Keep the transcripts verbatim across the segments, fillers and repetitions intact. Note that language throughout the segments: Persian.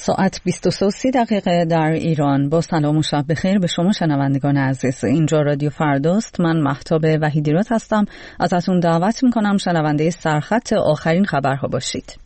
ساعت بیست و سه و سی دقیقه در ایران. با سلام و شب بخیر به شما شنوندگان عزیز. اینجا رادیو فرداست. من مهتاب وحیدی‌راد هستم. ازتون دعوت میکنم شنونده سرخط آخرین خبرها باشید.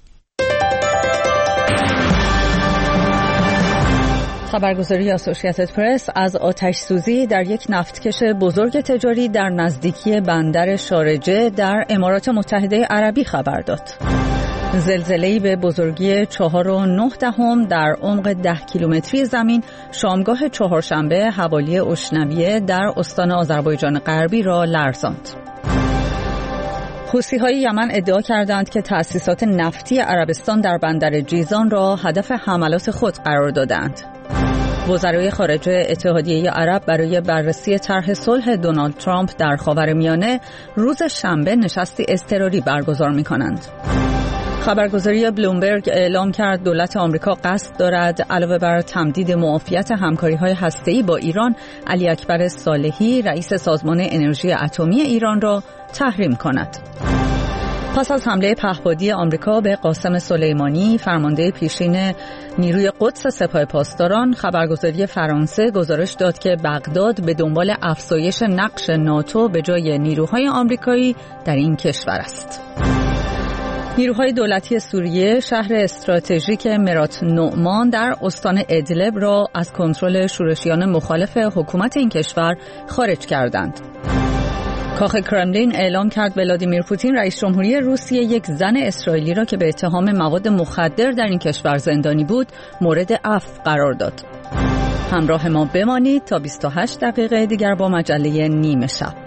خبرگزاری اسوسییتد پرس از آتش سوزی در یک نفتکش بزرگ تجاری در نزدیکی بندر شارجه در امارات متحده عربی خبر داد. زلزله‌ای به بزرگی چهار و نه دهم در عمق ده کیلومتری زمین شامگاه چهارشنبه حوالی اشنویه در استان آذربایجان غربی را لرزاند. حوثی‌های یمن ادعا کردند که تأسیسات نفتی عربستان در بندر جیزان را هدف حملات خود قرار دادند. وزرای خارجه اتحادیه عرب برای بررسی طرح صلح دونالد ترامپ در خاورمیانه روز شنبه نشستی اضطراری برگزار می‌کنند. خبرگزاری بلومبرگ اعلام کرد دولت آمریکا قصد دارد علاوه بر تمدید معافیت همکاری‌های هسته‌ای با ایران، علی اکبر صالحی رئیس سازمان انرژی اتمی ایران را تحریم کند. پس از حمله پهپادی آمریکا به قاسم سلیمانی، فرمانده پیشین نیروی قدس سپاه پاسداران، خبرگزاری فرانسه گزارش داد که بغداد به دنبال افزایش نقش ناتو به جای نیروهای آمریکایی در این کشور است. نیروهای دولتی سوریه شهر استراتژیک مرات نعمان در استان ادلب را از کنترل شورشیان مخالف حکومت این کشور خارج کردند. کاخ کرملین اعلام کرد ولادیمیر پوتین رئیس جمهوری روسیه یک زن اسرائیلی را که به اتهام مواد مخدر در این کشور زندانی بود مورد عفو قرار داد. همراه ما بمانید تا بیست و هشت دقیقه دیگر با مجله نیمه شب.